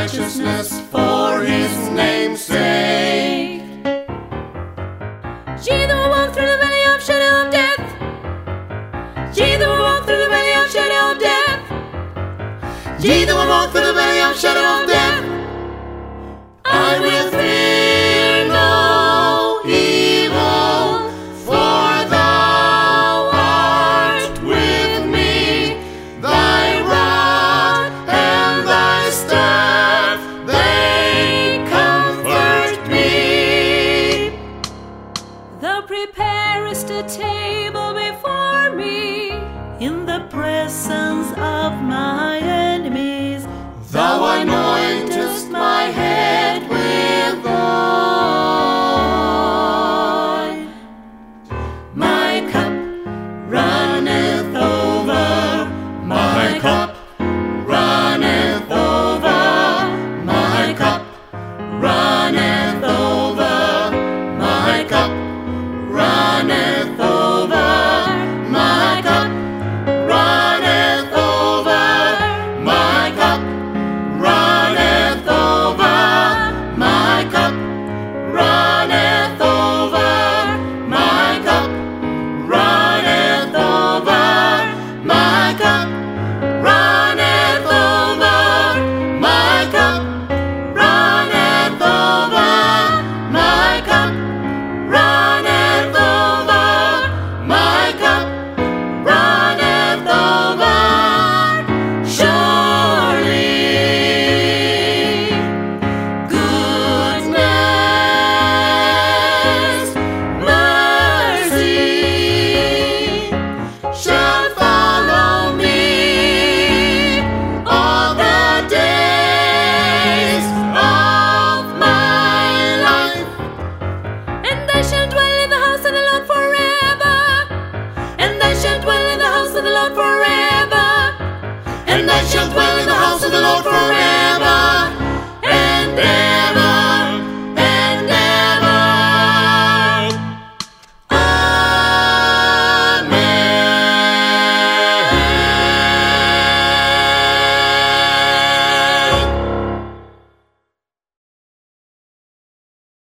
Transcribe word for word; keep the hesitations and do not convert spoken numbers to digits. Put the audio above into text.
righteousness for his name's sake. Ye that will walk through the valley of shadow of death, ye that will walk through the valley of shadow of death, Ye that will walk through the valley of shadow of death, I will fear no evil, for thou art with me. Thy rod and thy staff, they comfort me. thou preparest a table before me in the presence of my enemies. Thou anointest my head with oil. My cup runneth over, my cup runneth over, my cup runneth over, my cup runneth over, my cup runneth over, my cup runneth over, my cup runneth over, my cup runneth over, my cup runneth over, my cup runneth over, my cup runneth over, my cup runneth over. Surely goodness, mercy shall follow me all the days of my life. And I shall dwell in the house of the Lord forever. And I shall dwell in the house of the Lord forever. And I shall dwell